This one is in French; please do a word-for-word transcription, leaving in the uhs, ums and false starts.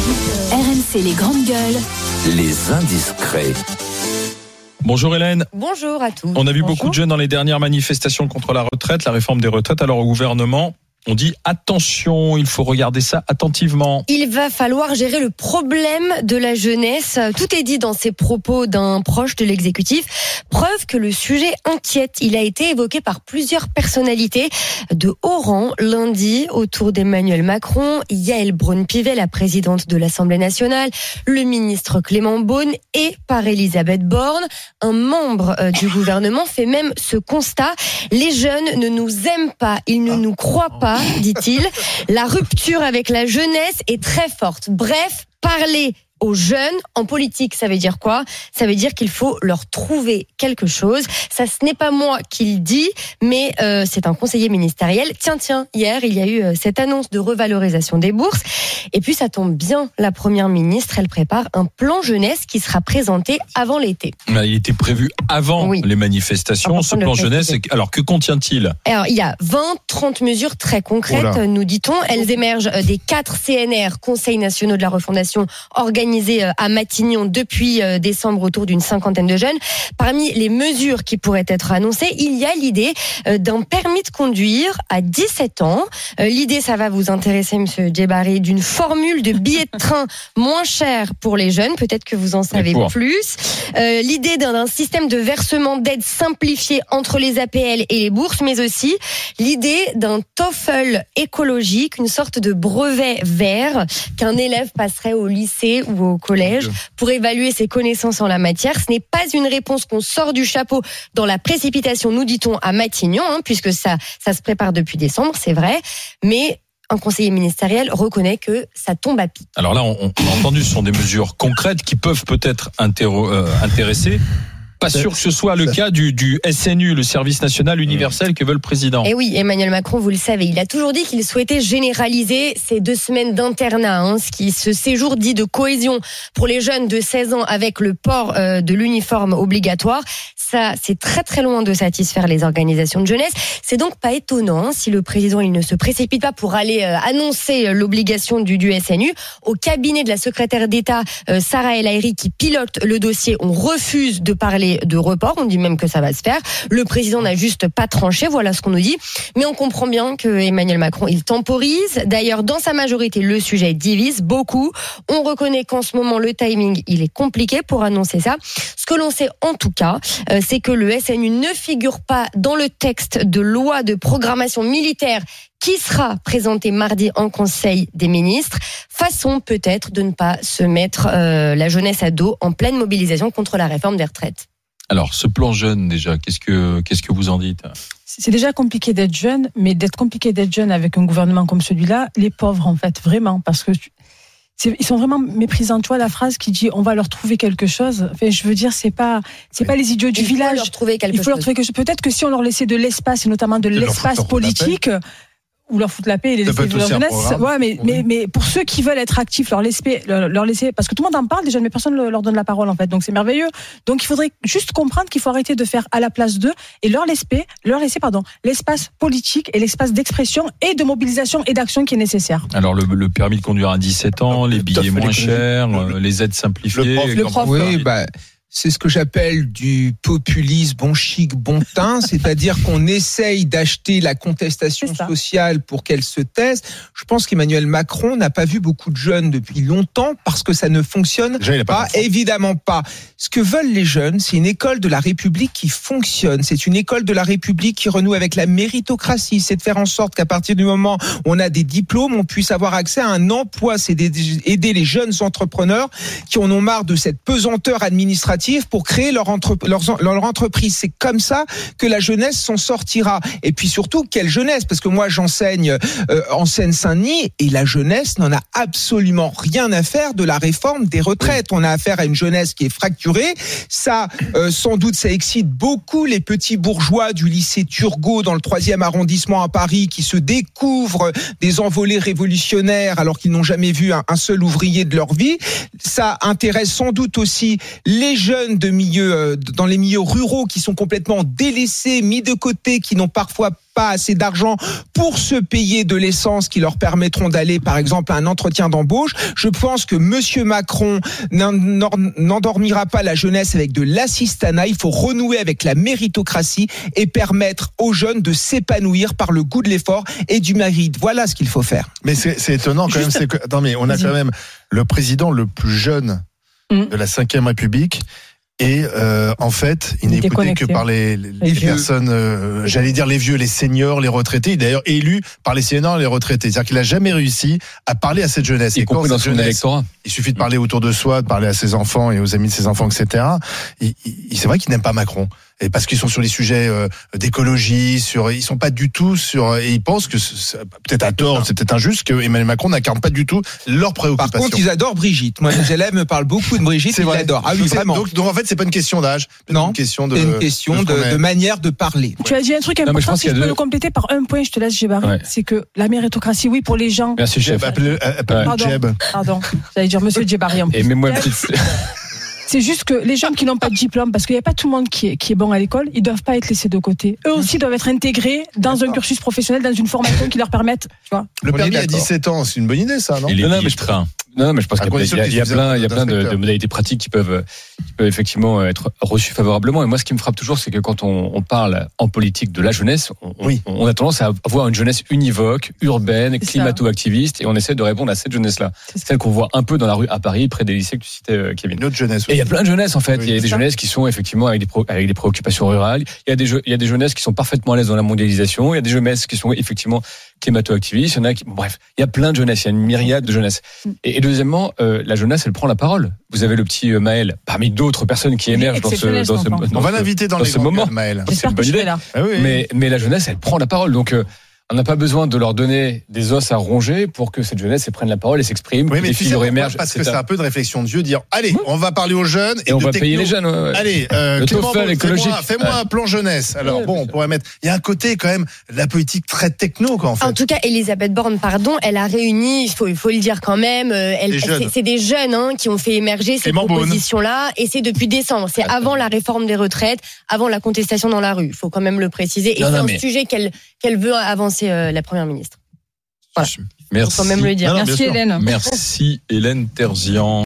R M C les grandes gueules. Les indiscrets. Bonjour Hélène. Bonjour à tous. On a vu Bonjour. beaucoup de jeunes dans les dernières manifestations contre la retraite, la réforme des retraites. Alors au gouvernement, on dit attention, il faut regarder ça attentivement. Il va falloir gérer le problème de la jeunesse. Tout est dit dans ces propos d'un proche de l'exécutif. Preuve que le sujet inquiète. Il a été évoqué par plusieurs personnalités de haut rang lundi autour d'Emmanuel Macron, Yaël Braun-Pivet, la présidente de l'Assemblée nationale, le ministre Clément Beaune et par Elisabeth Borne. Un membre du gouvernement fait même ce constat. Les jeunes ne nous aiment pas, ils ne nous croient pas, dit-il. La rupture avec la jeunesse est très forte. Bref, parler aux jeunes en politique, ça veut dire quoi ? Ça veut dire qu'il faut leur trouver quelque chose. Ça, ce n'est pas moi qui le dis, mais euh, c'est un conseiller ministériel. Tiens, tiens, hier, il y a eu euh, cette annonce de revalorisation des bourses. Et puis, ça tombe bien, la première ministre, elle prépare un plan jeunesse qui sera présenté avant l'été. Il était prévu avant oui. les manifestations. Ce plan jeunesse, alors que contient-il ? Alors, il y a vingt, trente mesures très concrètes, Oula. nous dit-on. Elles émergent des quatre C N R, Conseils nationaux de la refondation, organisés à Matignon depuis décembre autour d'une cinquantaine de jeunes. Parmi les mesures qui pourraient être annoncées, il y a l'idée d'un permis de conduire à dix-sept ans. L'idée, ça va vous intéresser, Monsieur Djebari, d'une formule de billet de train moins cher pour les jeunes. Peut-être que vous en savez plus. Euh, l'idée d'un, d'un système de versement d'aide simplifié entre les A P L et les bourses, mais aussi l'idée d'un TOEFL écologique, une sorte de brevet vert qu'un élève passerait au lycée ou au collège pour évaluer ses connaissances en la matière. Ce n'est pas une réponse qu'on sort du chapeau dans la précipitation, nous dit-on, à Matignon, hein, puisque ça, ça se prépare depuis décembre, c'est vrai, mais un conseiller ministériel reconnaît que ça tombe à pic. Alors là, on, on a entendu, ce sont des mesures concrètes qui peuvent peut-être intéro- euh, intéresser. Pas sûr que ce soit le cas du, du S N U, le service national universel que veut le président. Et oui, Emmanuel Macron, vous le savez, il a toujours dit qu'il souhaitait généraliser ces deux semaines d'internat, hein, ce qui, ce séjour dit de cohésion pour les jeunes de seize ans avec le port euh, de l'uniforme obligatoire. Ça, c'est très très loin de satisfaire les organisations de jeunesse. C'est donc pas étonnant hein, si le président il ne se précipite pas pour aller euh, annoncer l'obligation du, du S N U. Au cabinet de la secrétaire d'État euh, Sarah El Haïry qui pilote le dossier, on refuse de parler de report, on dit même que ça va se faire. Le président n'a juste pas tranché, voilà ce qu'on nous dit. Mais on comprend bien que Emmanuel Macron, il temporise. D'ailleurs, dans sa majorité, le sujet divise beaucoup. On reconnaît qu'en ce moment, le timing, il est compliqué pour annoncer ça. Ce que l'on sait en tout cas, euh, c'est que le S N U ne figure pas dans le texte de loi de programmation militaire qui sera présenté mardi en Conseil des ministres. Façon peut-être de ne pas se mettre euh, la jeunesse à dos en pleine mobilisation contre la réforme des retraites. Alors, ce plan jeune, déjà, qu'est-ce que, qu'est-ce que vous en dites ? C'est déjà compliqué d'être jeune, mais d'être compliqué d'être jeune avec un gouvernement comme celui-là, les pauvres, en fait, vraiment, parce que c'est, ils sont vraiment méprisants. Tu vois, la phrase qui dit, on va leur trouver quelque chose. Enfin, je veux dire, c'est pas, c'est pas les idiots du il village. Il faut leur trouver quelque il faut chose. leur trouver quelque chose. Peut-être que si on leur laissait de l'espace, et notamment de l'espace politique, ou leur foutre la paix et les laisser vivre leur jeunesse. Ouais, mais, oui. mais, mais pour ceux qui veulent être actifs, leur laisser, leur, leur laisser, parce que tout le monde en parle déjà, mais personne ne leur donne la parole, en fait. Donc c'est merveilleux. Donc il faudrait juste comprendre qu'il faut arrêter de faire à la place d'eux et leur laisser, leur laisser, pardon, l'espace politique et l'espace d'expression et de mobilisation et d'action qui est nécessaire. Alors le, le permis de conduire à dix-sept ans, les billets moins chers, le, les aides simplifiées. Le prof, le prof oui, bah. C'est ce que j'appelle du populisme bon chic, bon teint, c'est-à-dire qu'on essaye d'acheter la contestation sociale pour qu'elle se taise. Je pense qu'Emmanuel Macron n'a pas vu beaucoup de jeunes depuis longtemps parce que ça ne fonctionne pas, pas évidemment pas. Ce que veulent les jeunes, c'est une école de la République qui fonctionne. C'est une école de la République qui renoue avec la méritocratie. C'est de faire en sorte qu'à partir du moment où on a des diplômes, on puisse avoir accès à un emploi. C'est d'aider les jeunes entrepreneurs qui en ont marre de cette pesanteur administrative pour créer leur, entre, leur, leur entreprise. C'est comme ça que la jeunesse s'en sortira. Et puis surtout, quelle jeunesse ? Parce que moi, j'enseigne euh, en Seine-Saint-Denis et la jeunesse n'en a absolument rien à faire de la réforme des retraites. On a affaire à une jeunesse qui est fracturée. Ça, euh, sans doute, ça excite beaucoup les petits bourgeois du lycée Turgot dans le troisième arrondissement à Paris qui se découvrent des envolées révolutionnaires alors qu'ils n'ont jamais vu un, un seul ouvrier de leur vie. Ça intéresse sans doute aussi les jeunes jeunes de milieux, dans les milieux ruraux qui sont complètement délaissés, mis de côté, qui n'ont parfois pas assez d'argent pour se payer de l'essence qui leur permettront d'aller, par exemple, à un entretien d'embauche. Je pense que Monsieur Macron n'endormira pas la jeunesse avec de l'assistanat. Il faut renouer avec la méritocratie et permettre aux jeunes de s'épanouir par le goût de l'effort et du mérite. Voilà ce qu'il faut faire. Mais c'est, c'est étonnant quand Juste... même. C'est que, non mais on a Vas-y. quand même le président le plus jeune mmh. de la cinquième République. Et euh, en fait, il, il n'est écouté que par les, les, les personnes, euh, j'allais dire les vieux, les seniors, les retraités. Il est d'ailleurs élu par les seniors et les retraités. C'est-à-dire qu'il a jamais réussi à parler à cette jeunesse. Y compris dans son jeunesse, électorat. Il suffit de parler autour de soi, de parler à ses enfants et aux amis de ses enfants, et cetera. Et, et, c'est vrai qu'il n'aime pas Macron. Et parce qu'ils sont sur les sujets euh, d'écologie, sur, ils sont pas du tout sur, et ils pensent que c'est, peut-être à tort, c'est peut-être injuste, que Emmanuel Macron n'incarne pas du tout leurs préoccupations. Par contre, ils adorent Brigitte. Moi, les élèves me parlent beaucoup de Brigitte, c'est ils vrai. l'adorent. Ah oui, vraiment. Donc, donc, en fait, c'est pas une question d'âge. Non. Une question de, c'est une question de, de, de manière de parler. Tu as dit un truc important, non, si je peux deux... le compléter par un point, je te laisse, Djebari. Ouais. C'est que la méritocratie, oui, pour les gens. Merci, chef. Appelle, appelle pardon, Djeb. Pardon. J'allais dire Monsieur Djebari en plus. Et mets-moi une petite. C'est juste que les gens qui n'ont pas de diplôme, parce qu'il n'y a pas tout le monde qui est, qui est bon à l'école, ils doivent pas être laissés de côté. Eux aussi doivent être intégrés dans un cursus professionnel, dans une formation qui leur permette, tu vois. Le permis à dix-sept ans, c'est une bonne idée, ça, non? Et les non, mais je train. Non, mais je pense qu'il y a, il y a plein, il y a plein de, de modalités pratiques qui peuvent, qui peuvent effectivement être reçues favorablement. Et moi, ce qui me frappe toujours, c'est que quand on, on parle en politique de la jeunesse, on, oui. on, on a tendance à avoir une jeunesse univoque, urbaine, c'est climato-activiste, et on essaie de répondre à cette jeunesse-là. C'est celle qu'on voit un peu dans la rue à Paris, près des lycées que tu citais, Kevin. Notre jeunesse. Et il y a plein de jeunesse, en fait. Oui, il y a des jeunesses qui sont effectivement avec des, pro, avec des préoccupations rurales. Il y a des, il y a des jeunesses qui sont parfaitement à l'aise dans la mondialisation. Il y a des jeunesses qui sont effectivement climato-activistes. Il y en a qui, bon, bref, il y a plein de jeunesse. Il y a une myriade de jeunesse. Et, et deuxièmement, euh, la jeunesse, elle prend la parole. Vous avez le petit euh, Maël, parmi d'autres personnes qui émergent dans ce, dans ce, dans on va l'inviter dans, dans les ce moment. Maël. C'est une bonne idée. Ah oui, oui. Mais, mais la jeunesse, elle prend la parole. Donc, euh, on n'a pas besoin de leur donner des os à ronger pour que cette jeunesse prenne la parole et s'exprime. Oui, mais les filles émergent. Parce que c'est un peu de réflexion de Dieu, dire allez, oui. on va parler aux jeunes et, et on de va techno. payer les jeunes. Ouais. Allez, euh, le Clément, TOEFL écologique. Fais-moi, fais-moi ouais. un plan jeunesse. Alors ouais, bon, on pourrait mettre. Il y a un côté quand même la politique très techno, quoi. En fait. En tout cas, Elisabeth Borne, pardon, elle a réuni. Il faut, il faut le dire quand même. Elle, c'est, c'est des jeunes hein, qui ont fait émerger ces propositions-là, et c'est depuis décembre. C'est avant la réforme des retraites, avant la contestation dans la rue. Il faut quand même le préciser. Et non, c'est non, un mais... sujet qu'elle qu'elle veut avancer euh, la première ministre. Voilà. Merci. Faut quand même le dire. Non, non, Merci Hélène. Merci Hélène Terzian.